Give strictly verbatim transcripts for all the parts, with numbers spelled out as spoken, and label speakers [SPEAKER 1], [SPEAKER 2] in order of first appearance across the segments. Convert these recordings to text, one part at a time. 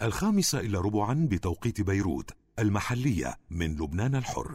[SPEAKER 1] الخامسة إلى ربعا بتوقيت بيروت المحلية من لبنان الحر.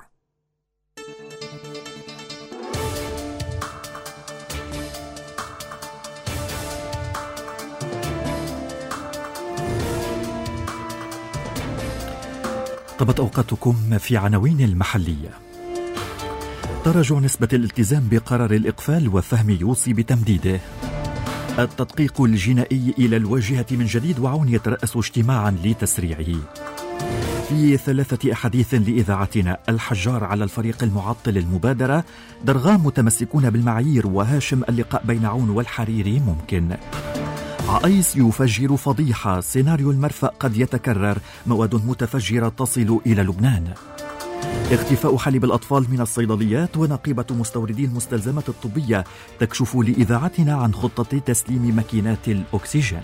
[SPEAKER 2] طبت أوقاتكم في عناوين المحلية. تراجع نسبة الالتزام بقرار الإقفال وفهم يوصي بتمديده. التدقيق الجنائي إلى الواجهة من جديد وعون يترأس اجتماعا لتسريعه. في ثلاثة أحاديث لإذاعتنا: الحجار على الفريق المعطل المبادرة، درغام متمسكون بالمعايير، وهاشم اللقاء بين عون والحريري ممكن. عايس يفجر فضيحة، سيناريو المرفأ قد يتكرر، مواد متفجرة تصل إلى لبنان. اختفاء حليب الأطفال من الصيدليات، ونقيبة مستوردي المستلزمات الطبية تكشف لإذاعتنا عن خطة تسليم ماكينات الأكسجين.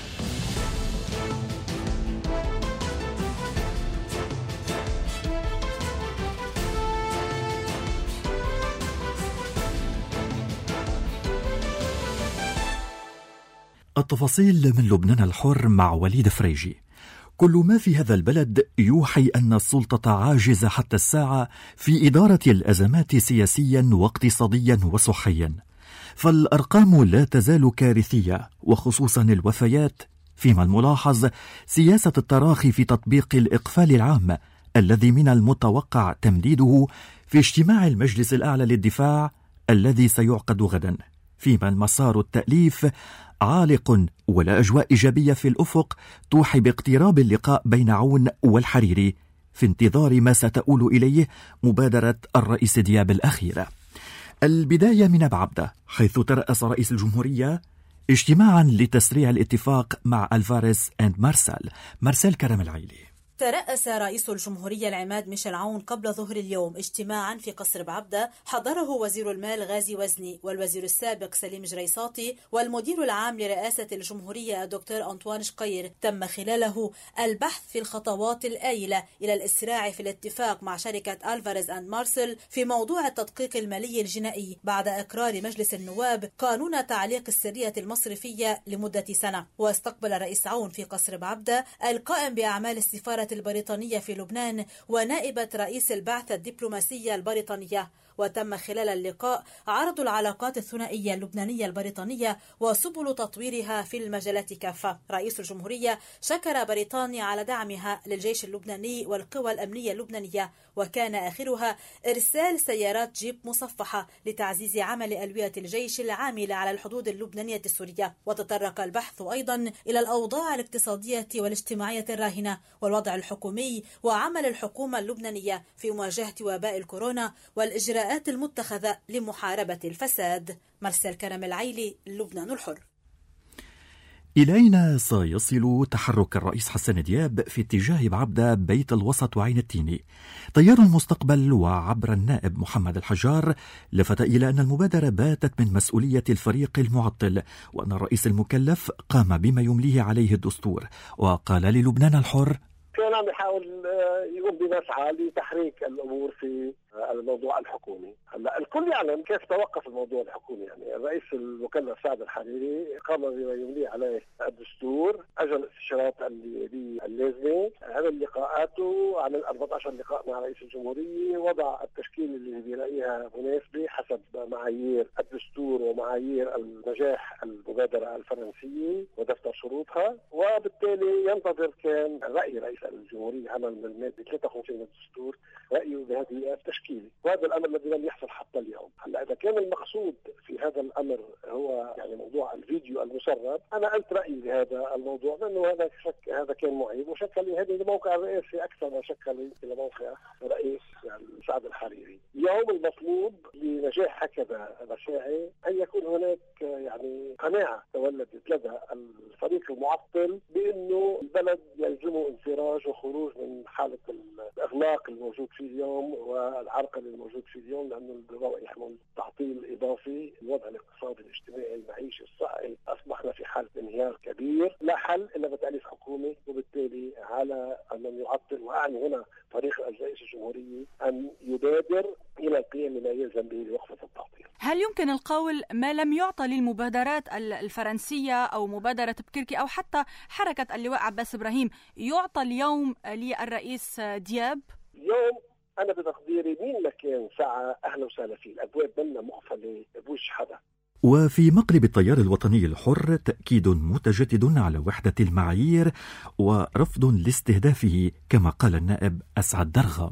[SPEAKER 2] التفاصيل من لبنان الحر مع وليد فريجي. كل ما في هذا البلد يوحي أن السلطة عاجزة حتى الساعة في إدارة الأزمات سياسيا واقتصاديا وصحيا، فالأرقام لا تزال كارثية، وخصوصا الوفيات، فيما الملاحظ سياسة التراخي في تطبيق الإقفال العام الذي من المتوقع تمديده في اجتماع المجلس الأعلى للدفاع الذي سيعقد غدا، فيما المسار التأليف عالق ولا أجواء إيجابية في الأفق توحي باقتراب اللقاء بين عون والحريري في انتظار ما ستؤول إليه مبادرة الرئيس دياب الأخيرة. البداية من بعبدة، حيث ترأس رئيس الجمهورية اجتماعا لتسريع الاتفاق مع ألفاريز أند مارسيل. مارسيل كرم العيلي.
[SPEAKER 3] ترأس رئيس الجمهورية العماد ميشيل عون قبل ظهر اليوم اجتماعا في قصر بعبدة حضره وزير المال غازي وزني والوزير السابق سليم جريساطي والمدير العام لرئاسة الجمهورية الدكتور أنطوان شقير. تم خلاله البحث في الخطوات الآيلة إلى الإسراع في الاتفاق مع شركة ألفاريز أند مارسيل في موضوع التدقيق المالي الجنائي بعد إقرار مجلس النواب قانون تعليق السرية المصرفية لمدة سنة. واستقبل الرئيس عون في قصر بعبدة القائم بأعمال السفارة البريطانية في لبنان ونائبة رئيس البعثة الدبلوماسية البريطانية. وتم خلال اللقاء عرض العلاقات الثنائية اللبنانية البريطانية وسبل تطويرها في المجالات كافة. رئيس الجمهورية شكر بريطانيا على دعمها للجيش اللبناني والقوى الأمنية اللبنانية، وكان آخرها إرسال سيارات جيب مصفحة لتعزيز عمل ألوية الجيش العاملة على الحدود اللبنانية السورية. وتطرق البحث أيضا إلى الأوضاع الاقتصادية والاجتماعية الراهنة والوضع الحكومي وعمل الحكومة اللبنانية في مواجهة وباء الكورونا والإجراءات المتخذة لمحاربة الفساد. مارسيل كرم العيلي، لبنان الحر.
[SPEAKER 2] إلينا سيصل تحرك الرئيس حسن دياب في اتجاه بعبدة، بيت الوسط وعين التيني. تيار المستقبل وعبر النائب محمد الحجار لفت إلى أن المبادرة باتت من مسؤولية الفريق المعطل، وأن الرئيس المكلف قام بما يمليه عليه الدستور. وقال للبنان الحر:
[SPEAKER 4] كان عم يحاول يقوم بمسعى لتحريك الامور في الموضوع الحكومي. هلا الكل يعلم كيف توقف الموضوع الحكومي، يعني الرئيس المكلف سعد الحريري قام بما يمليه عليه الدستور، اجل الاستشارات اللازمه، عمل لقاءاته، عمل أربعة عشر لقاء مع رئيس الجمهوريه، وضع التشكيل اللي بيلاقيها مناسبه حسب معايير الدستور ومعايير النجاح المبادره الفرنسيه ودفتر شروطها. وبالتالي ينتظر كان راي رئيس الجمهورية عمل من المادة ثلاثة وخمسين من الدستور رأيه بهذه التشكيلة، وهذا الأمر الذي لم يحصل حتى اليوم. هلا إذا كان المقصود في هذا الأمر هو يعني موضوع الفيديو المسرب، أنا قلت رأيي بهذا الموضوع، لأنه هذا شك هذا كان معيب وشكل هذه الموقع الرئاسي أكثر ما شكل لموقع رئيس يعني سعد الحريري. اليوم المطلوب لنجاح هكذا مشاعر أن يكون هناك يعني قناعة تولدت لدى الفريق المعطل بأنه البلد يلزمه انفراج وخروج من حالة الإغلاق الموجود فيه اليوم والعرقلة الموجود فيه اليوم، لأنه الوضع يحمل تعطيل إضافي. الوضع الاقتصادي الاجتماعي المعيشي الصحي أصبحنا في حالة انهيار كبير، لا حل إلا بتأليف حكومة، وبالتالي على من يعطل، وأعني هنا فريق رئيس الجمهورية، أن يبادر إلى القيام بما يلزم به لوقفة التعطيل.
[SPEAKER 5] هل يمكن يمكن القول ما لم يعطى للمبادرات الفرنسية أو مبادرة بكركي أو حتى حركة اللواء عباس إبراهيم يعطى اليوم للرئيس دياب؟
[SPEAKER 4] اليوم أنا بتقديري مين ما كان ساعة أهلا وسهلا فيه، الأبواب منا مقفلة بوش حدا.
[SPEAKER 2] وفي مقلب التيار الوطني الحر تأكيد متجدد على وحدة المعايير ورفض لاستهدافه كما قال النائب أسعد درغام.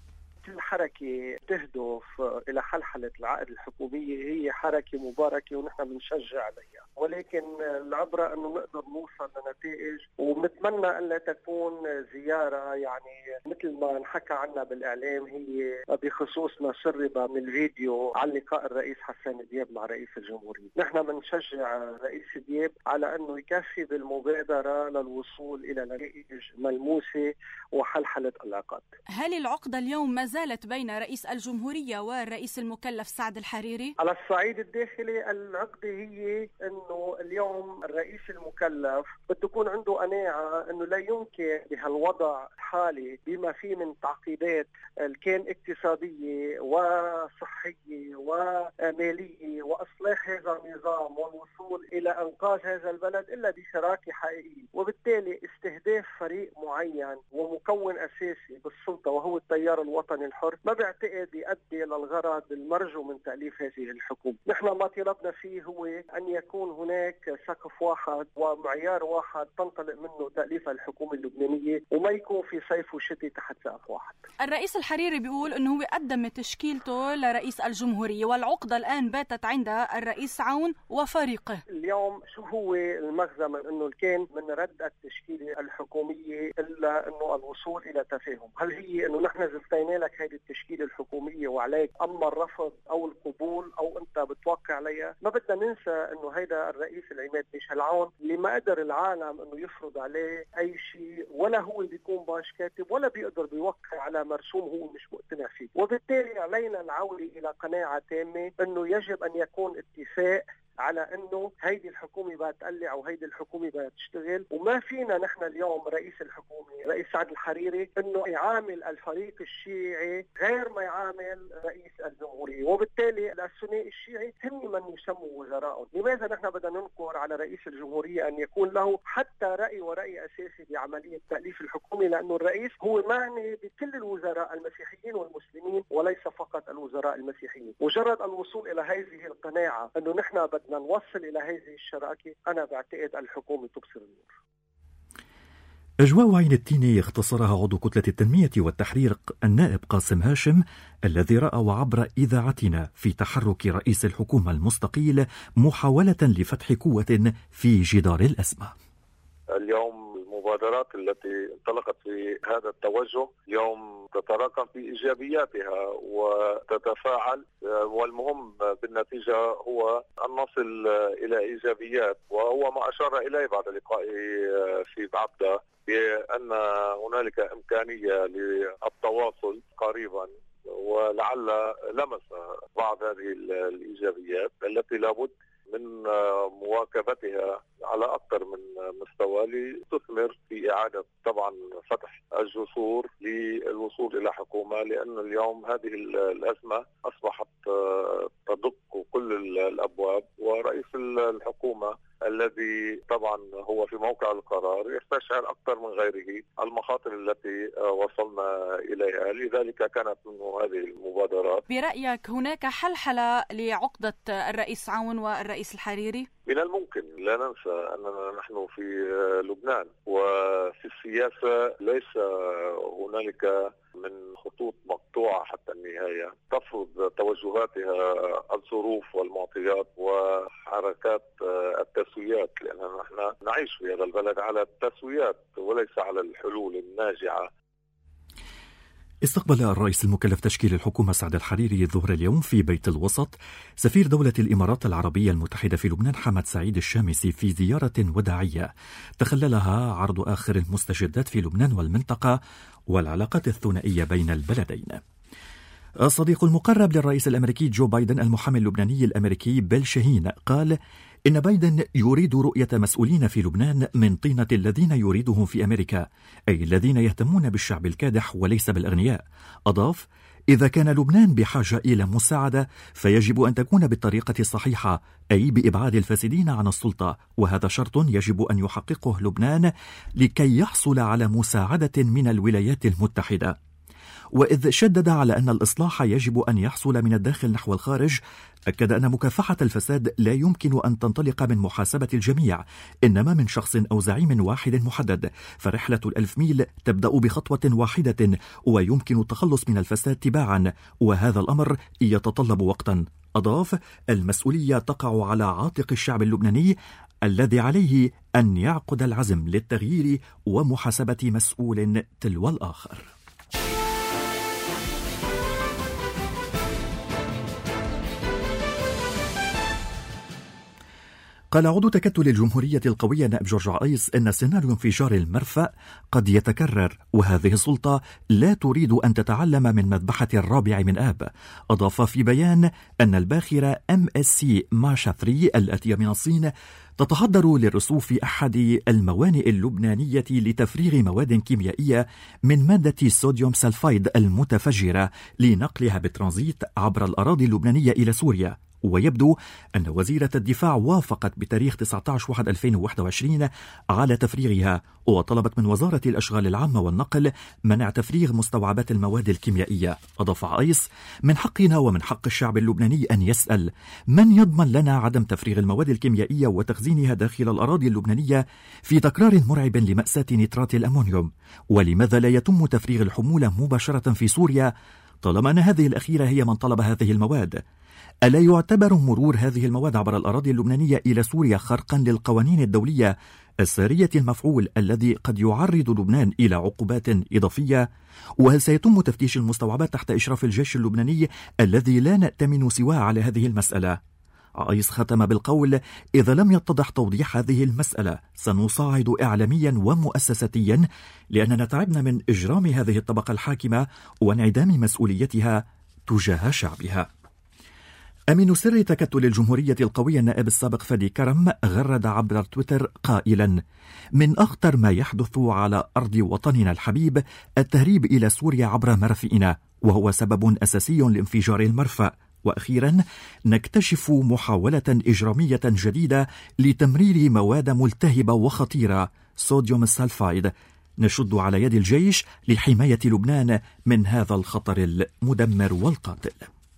[SPEAKER 4] الحركة تهدف إلى حلحلة العقد الحكومية هي حركة مباركة ونحن بنشجع عليها، ولكن العبرة أنه نقدر نوصل لنتائج، ونتمنى أن لا تكون زيارة يعني مثل ما نحكى عنها بالإعلام هي بخصوص ما سرب من الفيديو عن لقاء الرئيس حسان دياب مع رئيس الجمهورية. نحن بنشجع رئيس دياب على أنه يكفي بالمبادرة للوصول إلى نتائج ملموسة وحلحلة العلاقات.
[SPEAKER 5] هل العقدة اليوم ما زالت بين رئيس الجمهورية والرئيس المكلف سعد الحريري؟
[SPEAKER 4] على الصعيد الداخلي العقدة هي أنه اليوم الرئيس المكلف بده يكون عنده قناعة أنه لا يمكن بهالوضع الحالي بما فيه من تعقيدات كان اقتصادية وصحية ومالية وإصلاح هذا النظام والوصول إلى إنقاذ هذا البلد إلا بشراكة حقيقية، وبالتالي استهداف فريق معين ومكون أساسي بالسلطة وهو التيار الوطني الحر ما بعتقد يؤدي للغرض المرجو من تأليف هذه الحكومة. نحن ما طلبنا فيه هو أن يكون هناك سقف واحد ومعيار واحد تنطلق منه تأليف الحكومة اللبنانية وما يكون في صيف وشتي تحت سقف واحد.
[SPEAKER 5] الرئيس الحريري بيقول أنه هو قدم تشكيلته لرئيس الجمهورية والعقدة الآن باتت عند الرئيس عون وفريقه.
[SPEAKER 4] اليوم شو هو المغزى من أنه كان من رد التشكيلة الحكومية إلا أنه الوصول إلى تفاهم؟ هل هي أنه نحن زفتينا لك هذه التشكيلة الحكومية وعليك أما الرفض أو القبول أو أنت بتوقع عليها؟ ما بدنا ننسى أنه هيدا الرئيس العماد ميشيل عون اللي ما قدر العالم أنه يفرض عليه أي شيء، ولا هو بيكون باش كاتب ولا بيقدر بيوقع على مرسوم هو مش مقتنع فيه، وبالتالي علينا العودة إلى قناعة تامة أنه يجب أن يكون اتفاق على انه هيدي الحكومه بدها تقلع وهيدي الحكومه بدها تشتغل، وما فينا نحن اليوم رئيس الحكومه رئيس سعد الحريري انه يعامل الفريق الشيعي غير ما يعامل رئيس الجمهوريه، وبالتالي الثنائي الشيعي هم من يسموا وزراء. لماذا نحن بدنا ننكر على رئيس الجمهوريه ان يكون له حتى راي ورأي اساسي بعمليه تأليف الحكومه؟ لانه الرئيس هو معني بكل الوزراء المسيحيين والمسلمين وليس فقط الوزراء المسيحيين. مجرد الوصول الى هذه القناعه انه نحن بدنا نوصل إلى هذه الشراكة، أنا بعتقد الحكومة تبصر النور.
[SPEAKER 2] أجواء عين التين اختصرها عضو كتلة التنمية والتحرير النائب قاسم هاشم الذي رأى عبر إذاعتنا في تحرك رئيس الحكومة المستقيل محاولة لفتح قوة في جدار الأزمة.
[SPEAKER 6] اليوم المبادرات التي انطلقت في هذا التوجه اليوم تتراكم في إيجابياتها وتتفاعل، والمهم بالنتيجة هو أن نصل إلى إيجابيات، وهو ما أشار إليه بعد لقائه في بعبدة بأن هنالك إمكانية للتواصل قريبا، ولعل لمس بعض هذه الإيجابيات التي لابد من مواكبتها على أكثر من مستوى لتثمر في إعادة طبعا فتح الجسور للوصول إلى حكومة، لأن اليوم هذه الأزمة أصبحت تدق كل الأبواب، ورئيس الحكومة الذي طبعا هو في موقع القرار يستشعر أكثر من غيره المخاطر التي وصلنا إليها، لذلك كانت منه هذه المبادرات.
[SPEAKER 5] برأيك هناك حلحلة لعقدة الرئيس عون والرئيس الحريري؟
[SPEAKER 6] من الممكن لا ننسى أننا نحن في لبنان، وفي السياسة ليس هنالك من خطوط مقطوعة حتى النهاية تفرض توجهاتها الظروف والمعطيات وحركات التسويات، لأننا نحن نعيش في هذا البلد على التسويات وليس على الحلول الناجعة.
[SPEAKER 2] استقبل الرئيس المكلف تشكيل الحكومة سعد الحريري الظهر اليوم في بيت الوسط سفير دولة الإمارات العربية المتحدة في لبنان حمد سعيد الشامسي في زيارة وداعية تخللها عرض آخر المستجدات في لبنان والمنطقة والعلاقات الثنائية بين البلدين. الصديق المقرب للرئيس الأمريكي جو بايدن المحامي اللبناني الأمريكي بيل شاهين قال إن بايدن يريد رؤية مسؤولين في لبنان من طينة الذين يريدهم في أمريكا، أي الذين يهتمون بالشعب الكادح وليس بالأغنياء. أضاف إذا كان لبنان بحاجة إلى مساعدة فيجب أن تكون بالطريقة الصحيحة، أي بإبعاد الفاسدين عن السلطة، وهذا شرط يجب أن يحققه لبنان لكي يحصل على مساعدة من الولايات المتحدة. وإذ شدد على أن الإصلاح يجب أن يحصل من الداخل نحو الخارج، أكد أن مكافحة الفساد لا يمكن أن تنطلق من محاسبة الجميع، إنما من شخص أو زعيم واحد محدد، فرحلة الألف ميل تبدأ بخطوة واحدة ويمكن التخلص من الفساد تباعا، وهذا الأمر يتطلب وقتا. أضاف: المسؤولية تقع على عاتق الشعب اللبناني الذي عليه أن يعقد العزم للتغيير ومحاسبة مسؤول تلو الآخر. قال عضو تكتل الجمهورية القوية نائب جورج عائص إن سيناريو انفجار المرفأ قد يتكرر، وهذه السلطة لا تريد أن تتعلم من مذبحة الرابع من آب. أضاف في بيان أن الباخرة إم إس سي ماشا ثلاثة الآتية من الصين تتحضر للرسوف في أحد الموانئ اللبنانية لتفريغ مواد كيميائية من مادة الصوديوم سلفايد المتفجرة لنقلها بالترانزيت عبر الأراضي اللبنانية إلى سوريا. ويبدو أن وزيرة الدفاع وافقت بتاريخ تسعة عشر واحد ألفين وواحد وعشرين على تفريغها، وطلبت من وزارة الأشغال العامة والنقل منع تفريغ مستوعبات المواد الكيميائية. أضاف عائص: من حقنا ومن حق الشعب اللبناني أن يسأل من يضمن لنا عدم تفريغ المواد الكيميائية وتخزينها داخل الأراضي اللبنانية في تكرار مرعب لمأساة نترات الأمونيوم؟ ولماذا لا يتم تفريغ الحمولة مباشرة في سوريا طالما أن هذه الأخيرة هي من طلب هذه المواد؟ ألا يعتبر مرور هذه المواد عبر الأراضي اللبنانية إلى سوريا خرقا للقوانين الدولية السارية المفعول الذي قد يعرض لبنان إلى عقوبات إضافية؟ وهل سيتم تفتيش المستوعبات تحت إشراف الجيش اللبناني الذي لا نأتمن سواه على هذه المسألة؟ عائص ختم بالقول: إذا لم يتضح توضيح هذه المسألة سنصاعد إعلاميا ومؤسساتيا، لأننا تعبنا من إجرام هذه الطبقة الحاكمة وانعدام مسؤوليتها تجاه شعبها. أمين سر تكتل الجمهورية القوية النائب السابق فادي كرم غرد عبر تويتر قائلا: من أخطر ما يحدث على أرض وطننا الحبيب التهريب إلى سوريا عبر مرافئنا، وهو سبب أساسي لانفجار المرفأ. وأخيرا نكتشف محاولة إجرامية جديدة لتمرير مواد ملتهبة وخطيرة صوديوم السلفايد، نشد على يد الجيش لحماية لبنان من هذا الخطر المدمر والقاتل.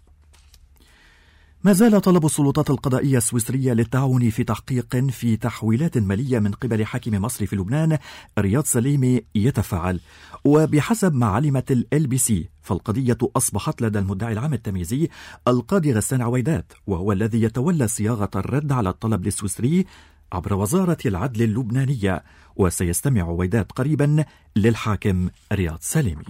[SPEAKER 2] ما زال طلب السلطات القضائية السويسرية للتعاون في تحقيق في تحويلات مالية من قبل حاكم مصري في لبنان رياض سليمي يتفاعل. وبحسب ما علمت ال إل بي سي فالقضية أصبحت لدى المدعي العام التمييزي القاضي غسان عويدات، وهو الذي يتولى صياغة الرد على الطلب السويسري عبر وزارة العدل اللبنانية، وسيستمع عويدات قريبا للحاكم رياض سليمي.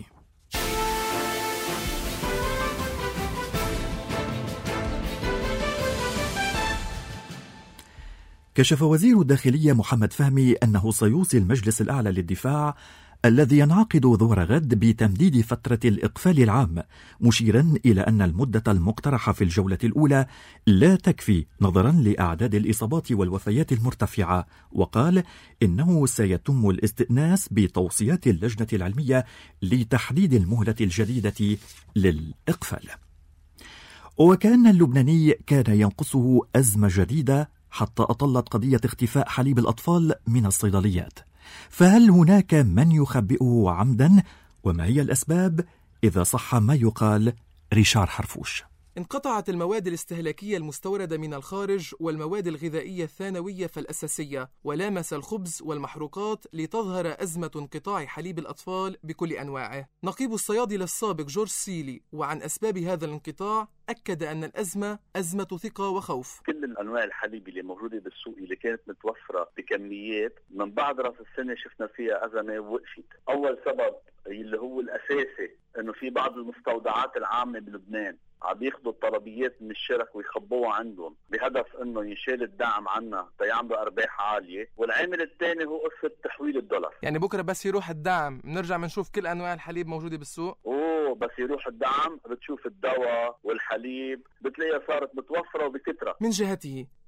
[SPEAKER 2] كشف وزير الداخلية محمد فهمي أنه سيوصي المجلس الأعلى للدفاع الذي ينعقد ظهر غد بتمديد فترة الإقفال العام، مشيرا إلى أن المدة المقترحة في الجولة الأولى لا تكفي نظرا لأعداد الإصابات والوفيات المرتفعة، وقال إنه سيتم الاستئناس بتوصيات اللجنة العلمية لتحديد المهلة الجديدة للإقفال. وكأن اللبناني كان ينقصه أزمة جديدة حتى أطلت قضية اختفاء حليب الأطفال من الصيدليات، فهل هناك من يخبئه عمدا؟ وما هي الأسباب إذا صح ما يقال؟ ريشار حرفوش.
[SPEAKER 7] انقطعت المواد الاستهلاكية المستوردة من الخارج والمواد الغذائية الثانوية فالأساسية، ولامس الخبز والمحروقات لتظهر أزمة انقطاع حليب الأطفال بكل أنواعه. نقيب الصيادلة السابق جورج سيلي وعن أسباب هذا الانقطاع أكد أن الأزمة أزمة ثقة وخوف.
[SPEAKER 8] كل الأنواع الحليب اللي موجودة بالسوق اللي كانت متوفرة بكميات من بعد رأس السنة شفنا فيها أزمة وقفت. أول سبب اللي هو الأساسي إنه في بعض المستودعات العامة بلبنان عم ياخذوا الطلبيات من الشرك ويخبوها عندهم بهدف انه ينشال الدعم عنا تيعملوا ارباح عاليه، والعامل الثاني هو قصه تحويل الدولار.
[SPEAKER 7] يعني بكره بس يروح الدعم بنرجع بنشوف كل انواع الحليب موجوده بالسوق؟
[SPEAKER 8] اوه بس يروح الدعم بتشوف الدواء والحليب بتلاقيها صارت متوفره وبكثره.
[SPEAKER 7] من جهته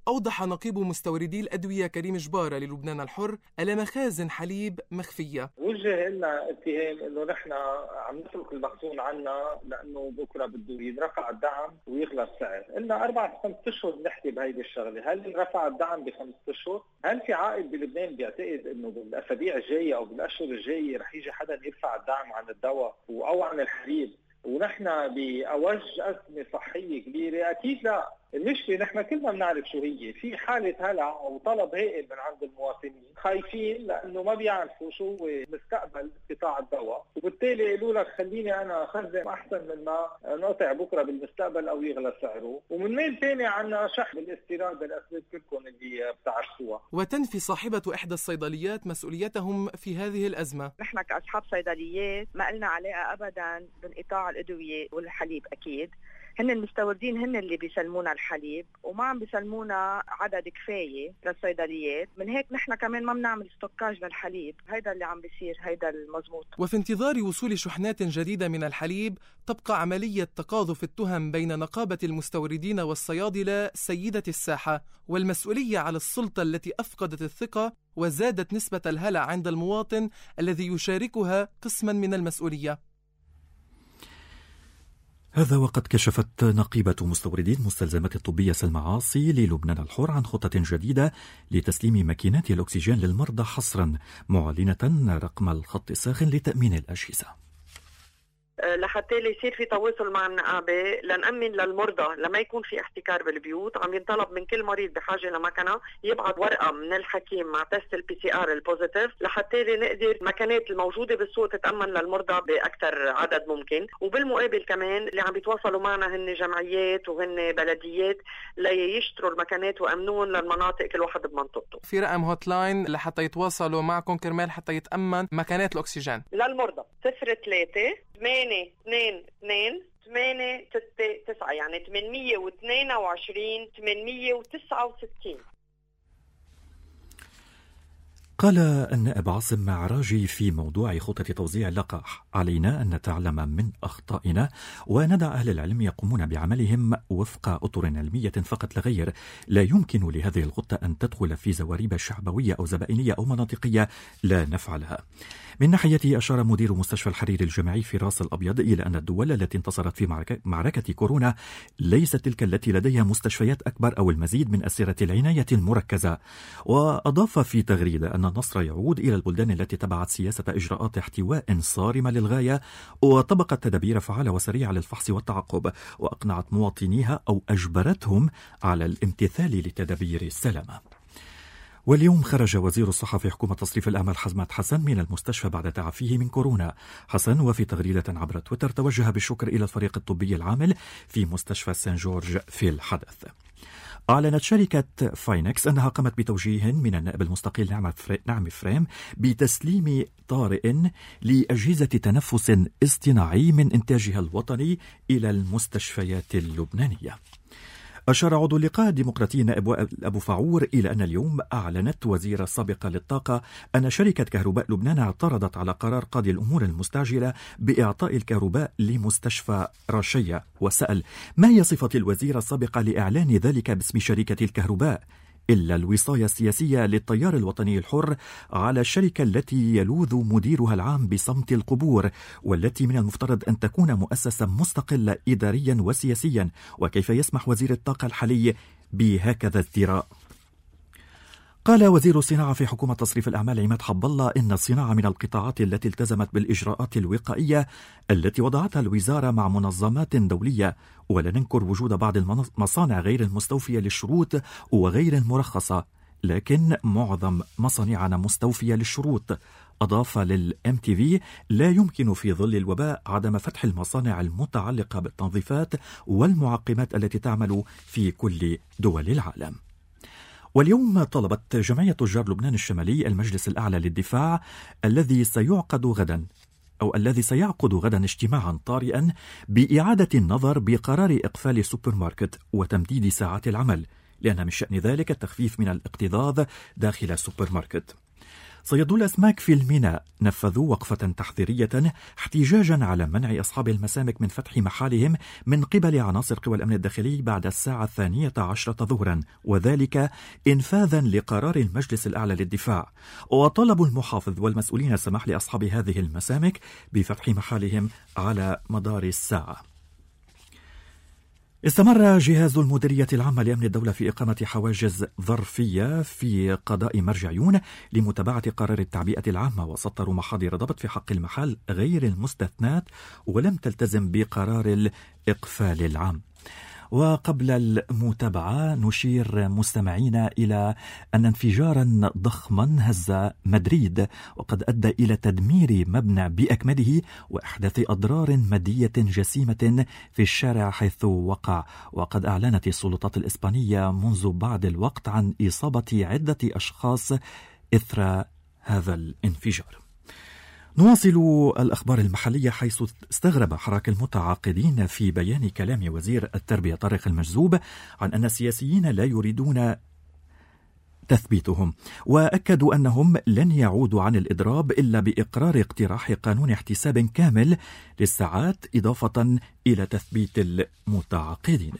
[SPEAKER 7] أوضح نقيب مستوردي الأدوية كريم جبارة للبنان الحر ألا مخازن حليب مخفية.
[SPEAKER 9] وجه لنا اتهام إنه نحن عم نترك المخزون عنا لأنه بكرة بده يرفع الدعم ويغلى السعر. إلنا أربع خمس أشهر نحكي بهيدي الشغلة، هل رفع الدعم بخمس أشهر؟ هل في عائد بلبنان بيعتقد إنه بالأسابيع الجاية أو بالأشهر الجاية رح يجي حدا يرفع الدعم عن الدواء أو عن الحليب ونحن بأوج أزمة صحية كبيرة؟ أكيد لا. المشكلة نحن كلنا بنعرف شو هي، في حالة هلع وطلب هائل من عند المواطنين، خايفين لأنه ما بيعرفوا شو هو مستقبل قطاع الدواء، وبالتالي قالوا لك خليني أنا أخزن أحسن من ما نقطع بكرة بالمستقبل أو يغلى سعره. ومن ميل ثاني عنا شح بالاستيراد بالأسباب كلكم اللي بتعرفوها.
[SPEAKER 7] وتنفي صاحبة إحدى الصيدليات مسؤوليتهم في هذه الأزمة.
[SPEAKER 10] نحن كأصحاب صيدليات ما لنا علاقة أبدا بانقطاع الأدوية والحليب، أكيد هن المستوردين هن اللي بيسلمونا الحليب وما عم بيسلمونا عدد كفاية للصيدليات، من هيك نحن كمان ما بنعمل ستوكاج للحليب. هيدا اللي عم بيصير، هيدا المزموط.
[SPEAKER 7] وفي انتظار وصول شحنات جديدة من الحليب تبقى عملية تقاذف التهم بين نقابة المستوردين والصيادلة سيدة الساحة، والمسؤولية على السلطة التي أفقدت الثقة وزادت نسبة الهلع عند المواطن الذي يشاركها قسما من المسؤولية.
[SPEAKER 2] هذا وقد كشفت نقيبة مستوردي المستلزمات الطبية سلمى عاصي للبنان الحر عن خطة جديدة لتسليم ماكينات الأكسجين للمرضى حصرا، معلنة رقم الخط الساخن لتأمين الأجهزة.
[SPEAKER 11] لحتى يصير في تواصل مع النقابة لنأمن للمرضى لما يكون في احتكار بالبيوت. عم ينطلب من كل مريض بحاجة لمكنة يبعث ورقة من الحكيم مع تست البي سي ار البوزيتيف لحتى نقدر المكنات الموجودة بالسوق تتأمن للمرضى بأكثر عدد ممكن. وبالمقابل كمان اللي عم بيتواصلوا معنا هن جمعيات وهن بلديات ليشتروا المكنات وأمنون للمناطق كل واحد بمنطقته.
[SPEAKER 7] في رقم هوت لاين لحتى يتواصلوا معكم كرمال حتى يتأمن مكنات الأكسجين
[SPEAKER 11] للمرضى صفر ثلاثة ثمانية اثنين اثنين ثمانية ستة تسعة، يعني ثمانمية واثنين وعشرين ثمانمية وتسعة وستين.
[SPEAKER 2] قال النائب عاصم معراجي في موضوع خطة توزيع اللقاح: علينا أن نتعلم من أخطائنا وندع أهل العلم يقومون بعملهم وفق أطر علمية فقط لا غير. لا يمكن لهذه الخطة أن تدخل في زواريب شعبوية أو زبائنية أو مناطقية لا نفعلها. من ناحيته أشار مدير مستشفى الحريري الجامعي في راس الأبيض إلى أن الدول التي انتصرت في معركة, معركة كورونا ليست تلك التي لديها مستشفيات أكبر أو المزيد من أسرة العناية المركزة. وأضاف في تغريدة أن النصر يعود إلى البلدان التي تبعت سياسة إجراءات احتواء صارمة للغاية وطبقت تدابير فعالة وسريعة للفحص والتعقب، وأقنعت مواطنيها أو أجبرتهم على الامتثال لتدابير السلامة. واليوم خرج وزير الصحة في حكومة تصريف الأعمال حزمات حسن من المستشفى بعد تعافيه من كورونا. حسن وفي تغريدة عبر تويتر توجه بالشكر إلى الفريق الطبي العامل في مستشفى سان جورج في الحدث. أعلنت شركة فاينكس أنها قامت بتوجيه من النائب المستقيل نعم فريم بتسليم طارئ لأجهزة تنفس اصطناعي من إنتاجها الوطني إلى المستشفيات اللبنانية. أشار عضو اللقاء الديمقراطي نائب أبو فعور إلى أن اليوم أعلنت وزيرة سابقة للطاقة أن شركة كهرباء لبنان اعترضت على قرار قاضي الأمور المستعجلة بإعطاء الكهرباء لمستشفى رشية، وسأل: ما هي صفة الوزيرة السابقة لإعلان ذلك باسم شركة الكهرباء؟ إلا الوصاية السياسية للتيار الوطني الحر على الشركة التي يلوذ مديرها العام بصمت القبور، والتي من المفترض أن تكون مؤسسة مستقلة إداريا وسياسيا. وكيف يسمح وزير الطاقة الحالي بهكذا ازدراء؟ قال وزير الصناعة في حكومة تصريف الأعمال عماد حب الله إن الصناعة من القطاعات التي التزمت بالإجراءات الوقائية التي وضعتها الوزارة مع منظمات دولية، ولا ننكر وجود بعض المصانع غير المستوفية للشروط وغير المرخصة، لكن معظم مصانعنا مستوفية للشروط. أضاف للإم تي في: لا يمكن في ظل الوباء عدم فتح المصانع المتعلقة بالتنظيفات والمعقمات التي تعمل في كل دول العالم. واليوم طلبت جمعية تجار لبنان الشمالي المجلس الأعلى للدفاع الذي سيعقد غدا أو الذي سيعقد غدا اجتماعا طارئا بإعادة النظر بقرار إقفال السوبر ماركت وتمديد ساعات العمل، لأن من شأن ذلك التخفيف من الاكتظاظ داخل السوبر ماركت. صيادو الأسماك في الميناء نفذوا وقفة تحذيرية احتجاجا على منع أصحاب المسامك من فتح محالهم من قبل عناصر قوى الأمن الداخلي بعد الساعة الثانية عشرة ظهرا، وذلك إنفاذا لقرار المجلس الأعلى للدفاع. وطلبوا المحافظ والمسؤولين السماح لأصحاب هذه المسامك بفتح محالهم على مدار الساعة. استمر جهاز المديرية العامة لأمن الدولة في إقامة حواجز ظرفية في قضاء مرجعيون لمتابعة قرار التعبئة العامة، وسطروا محاضر ضبط في حق المحال غير المستثنات ولم تلتزم بقرار الإقفال العام. وقبل المتابعة نشير مستمعينا إلى أن انفجارا ضخما هز مدريد وقد أدى إلى تدمير مبنى بأكمله وإحداث أضرار مادية جسيمة في الشارع حيث وقع. وقد أعلنت السلطات الإسبانية منذ بعض الوقت عن إصابة عدة أشخاص إثر هذا الانفجار. نواصل الأخبار المحلية، حيث استغرب حراك المتعاقدين في بيان كلام وزير التربية طارق المجذوب عن أن السياسيين لا يريدون تثبيتهم، وأكدوا أنهم لن يعودوا عن الإضراب إلا بإقرار اقتراح قانون احتساب كامل للساعات إضافة إلى تثبيت المتعاقدين.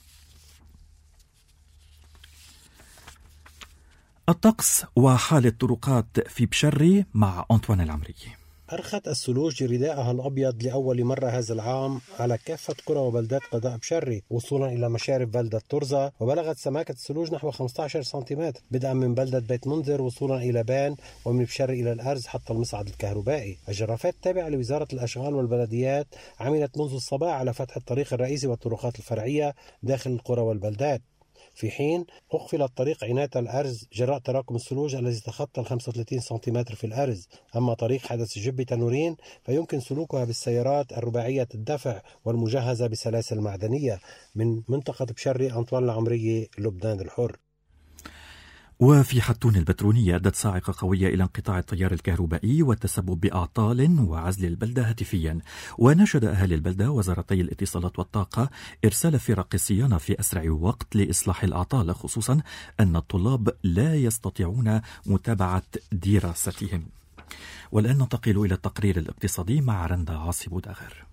[SPEAKER 2] الطقس وحال الطرقات في بشري مع أنطوان العمري.
[SPEAKER 12] أرخت الثلوج رداءها الأبيض لأول مرة هذا العام على كافة قرى وبلدات قضاء بشري وصولا إلى مشارف بلدة ترزة، وبلغت سماكة الثلوج نحو خمسة عشر سنتيمتر بدءا من بلدة بيت منذر وصولا إلى بان، ومن بشري إلى الأرز حتى المصعد الكهربائي. الجرافات التابعة لوزارة الأشغال والبلديات عملت منذ الصباح على فتح الطريق الرئيسي والطرقات الفرعية داخل القرى والبلدات، في حين أقفل الطريق عناية الأرز جراء تراكم الثلوج الذي تخطى ال خمسة وثلاثين سنتيمتر في الأرز. أما طريق حدث جب تنورين فيمكن سلوكها بالسيارات الرباعية الدفع والمجهزة بسلاسل معدنية. من منطقة بشري أنطوان العمري، لبنان الحر.
[SPEAKER 2] وفي حتون البترونية أدت صاعقة قوية إلى انقطاع التيار الكهربائي والتسبب بأعطال وعزل البلدة هاتفيا. ونشد أهالي البلدة وزارتي الاتصالات والطاقة إرسال فرق الصيانة في أسرع وقت لإصلاح الأعطال، خصوصا أن الطلاب لا يستطيعون متابعة دراستهم. والآن ننتقل إلى التقرير الاقتصادي مع رندا عاصي بوداغر.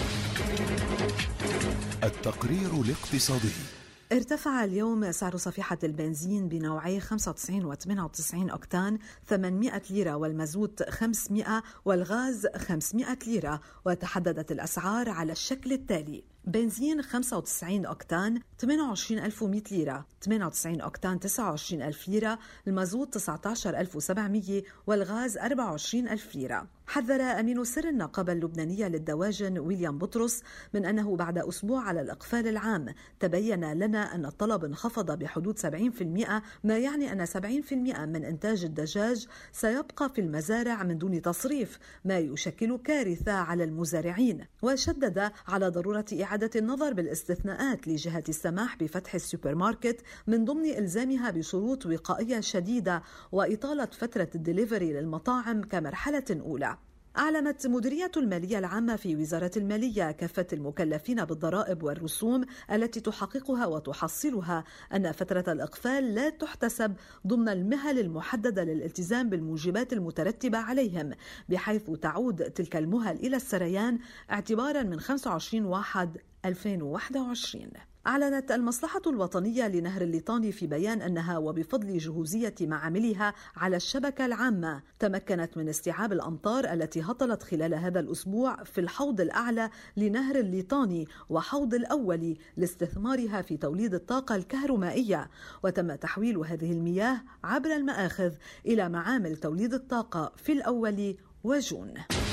[SPEAKER 1] التقرير الاقتصادي.
[SPEAKER 13] ارتفع اليوم سعر صفيحة البنزين بنوعي خمسة وتسعين وثمانية وتسعين أوكتان ثمانمائة ليرة، والمازوت خمسمائة، والغاز خمسمائة ليرة. وتحددت الأسعار على الشكل التالي: بنزين خمسة وتسعين أوكتان ثمانية وعشرين ألف ومائة ليرة، ثمانية وتسعين أوكتان تسعة وعشرين ألف ليرة، المازوت تسعة عشر ألف وسبعمائة، والغاز أربعة وعشرين ألف ليرة. حذر أمين سر النقابة اللبنانية للدواجن ويليام بطرس من أنه بعد أسبوع على الإقفال العام تبين لنا أن الطلب انخفض بحدود سبعين بالمئة، ما يعني أن سبعين بالمئة من إنتاج الدجاج سيبقى في المزارع من دون تصريف، ما يشكل كارثة على المزارعين. وشدد على ضرورة إعادة النظر بالاستثناءات لجهة السماح بفتح السوبر ماركت من ضمن إلزامها بشروط وقائية شديدة وإطالة فترة الدليفري للمطاعم كمرحلة أولى. أعلنت مديرية المالية العامة في وزارة المالية كافة المكلفين بالضرائب والرسوم التي تحققها وتحصلها أن فترة الإقفال لا تحتسب ضمن المهل المحددة للالتزام بالموجبات المترتبة عليهم، بحيث تعود تلك المهل إلى السريان اعتبارا من خمسة وعشرين واحد ألفين وواحد وعشرين. أعلنت المصلحة الوطنية لنهر الليطاني في بيان أنها وبفضل جهوزية معاملها على الشبكة العامة تمكنت من استيعاب الأمطار التي هطلت خلال هذا الأسبوع في الحوض الأعلى لنهر الليطاني وحوض الأول لاستثمارها في توليد الطاقة الكهرومائية، وتم تحويل هذه المياه عبر المآخذ إلى معامل توليد الطاقة في الأول وجون.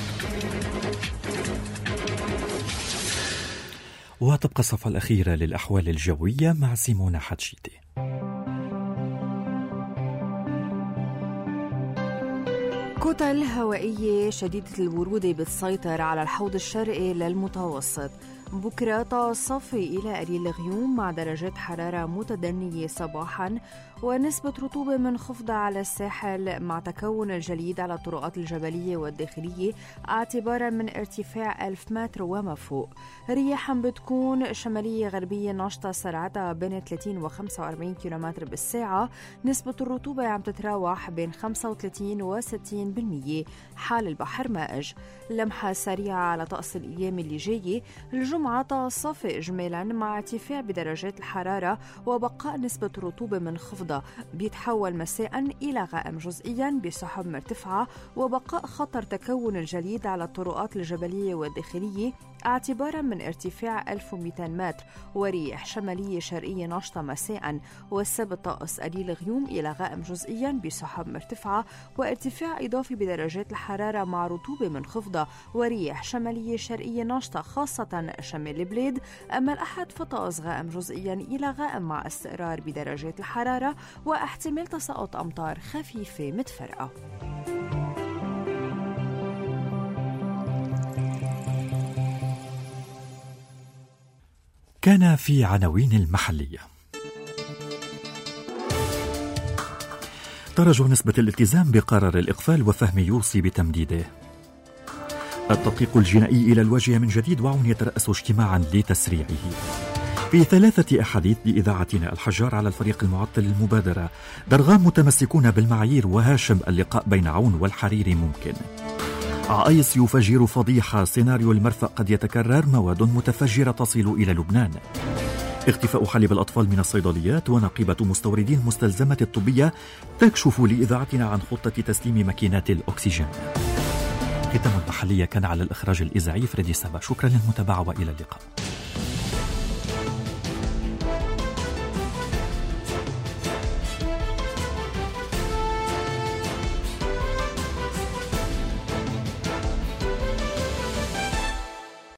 [SPEAKER 2] وتبقى الصفحة الأخيرة للأحوال الجوية مع سيمونة حتشيتي.
[SPEAKER 14] كتل هوائية شديدة البرودة بتسيطر على الحوض الشرقي للمتوسط، بكرة تصفي إلى قليل غيوم مع درجات حرارة متدنية صباحا ونسبة رطوبة منخفضة على الساحل مع تكون الجليد على الطرقات الجبلية والداخلية اعتبارا من ارتفاع ألف متر وما فوق. رياح بتكون شمالية غربية نشطة سرعتها بين ثلاثين وخمسة وأربعين كيلومتر بالساعة. نسبة الرطوبة عم تتراوح بين خمسة وثلاثين وستين بالمية. حال البحر مائج. لمحة سريعة على طقس الأيام اللي جاية. الجمعة تصفي إجمالا مع ارتفاع بدرجات الحرارة وبقاء نسبة الرطوبة منخفضة، بيتحول مساء إلى غائم جزئيا بسحب مرتفعة وبقاء خطر تكون الجليد على الطرقات الجبلية والداخلية اعتبارا من ارتفاع ألف ومئتين متر وريح شمالية شرقية نشطة مساء. والسبت طقس قليل غيوم إلى غائم جزئيا بسحب مرتفعة وارتفاع إضافي بدرجات الحرارة مع رطوبة منخفضة وريح شمالية شرقية نشطة خاصة شمال البلاد. أما الأحد فطقس غائم جزئيا إلى غائم مع استقرار بدرجات الحرارة واحتمال تساقط أمطار خفيفة متفرقة.
[SPEAKER 2] كان في عناوين المحلية: تراجع نسبة الالتزام بقرار الإقفال وفهم يوصي بتمديده. التدقيق الجنائي إلى الواجهة من جديد وعون يترأس اجتماعا لتسريعه. في ثلاثة أحاديث لإذاعتنا الحجار على الفريق المعطل للمبادرة. درغام متمسكون بالمعايير وهاشم اللقاء بين عون والحريري ممكن. عايس يفجر فضيحة. سيناريو المرفأ قد يتكرر. مواد متفجرة تصل إلى لبنان. اختفاء حليب الأطفال من الصيدليات. ونقيبة مستوردين المستلزمات الطبية تكشف لإذاعتنا عن خطة تسليم ماكينات الأكسجين. ختام المحلية كان على الإخراج الإذاعي فريدي سابا. شكرا للمتابعة وإلى اللقاء.